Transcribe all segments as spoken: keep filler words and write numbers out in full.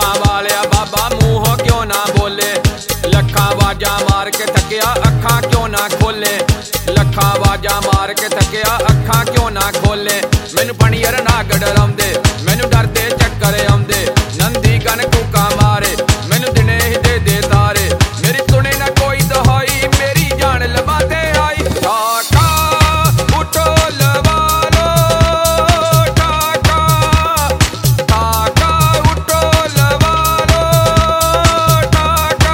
लखा वालिया बाबा मुंह क्यों ना बोले, लखा वाजा मार के थकिया अखा क्यों ना खोले, लखा वाजा मार के थकिया अखा क्यों ना खोले। मैनू पणियर ना गडराउंदे, मैनू डरदे चक्कर आउंदे, नंदी गन कूका मारे, मैनू दिने ही दे दे तारे, मेरी सुने ना कोई दहाई, मेरी जान लबा दे आई। ठाका उठो लवा लो, ठाका ठाका उठो लवा लो, ठाका।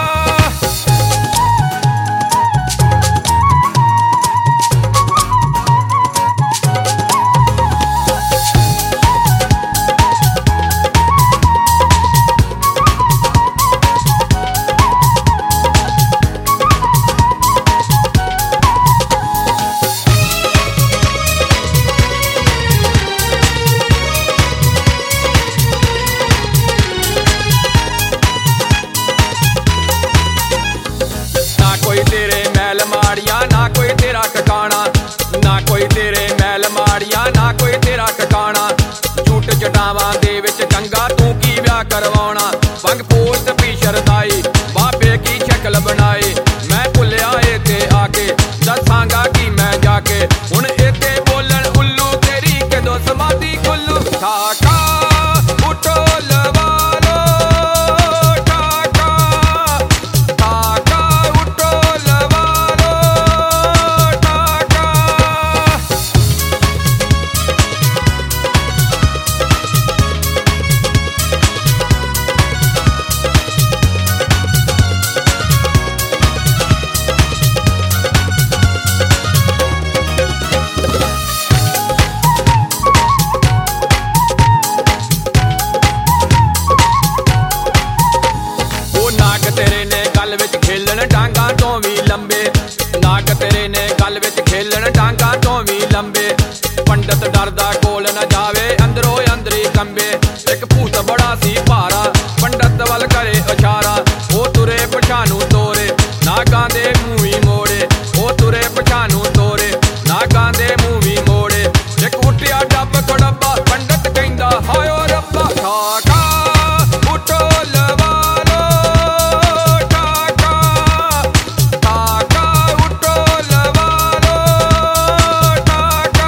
ना कोई तेरे मैल माड़िया ना कोई तेरा ठिकाना, ना कोई तेरे मैल माड़िया ना कोई तेरा ठिकाना। झूठ चटावां दे विच चंगा तू की ब्याह करवाउणा, भंग पोस्त पी शरदाई बाबे की शक्ल बनाई। मैं भुलिया इत्थे आके दसांगा की मैं जाके, हुण इत्थे बोलन उल्लू तेरी कदों समाधी खुल्लू। ठाका उठो लवा लो, ठाका ठाका उठो लवा लो, ठाका। ओ नाग तेरे ने गल विच खेलन डांगा तो भी लंबे, नाग तेरे ने गल विच खेलन डांगा तो भी लंबे। पंडित डरदा कोल न जावे अंदरों अंदरी कंबे, एक भूत बड़ा सी भारा पंडित वल करे इशारा। ओ तुरे पछानू तोरे नागां दे मूंह ही मोड़े, ओ तुरे पछानू तोरे नागां दे मूंह ही मोड़े। एक उठिया डब कड़ब्बा पंडित कहंदा हाय ओ रब्बा। ठाका उठो लवा लो, ठाका ठाका उठो लवा लो, ठाका।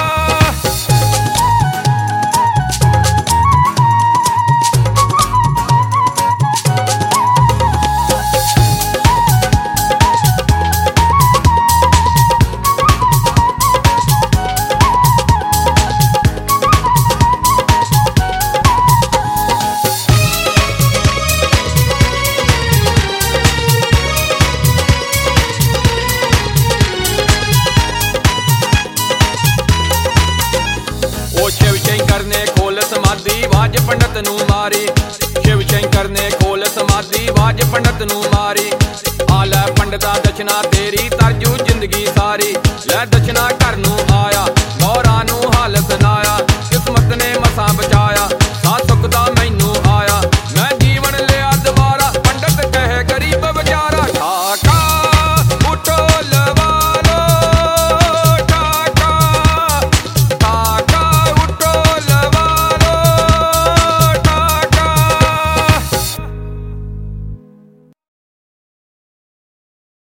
ओ शिव शंकर ने खोल समाधि वाज पंडित नू मारी, शिव शंकर ने खोल समाधि वाज पंडित नू मारी। आ लै पंडिता दक्षिणा तेरी तरजू जिंदगी सारी, लै दक्षिणा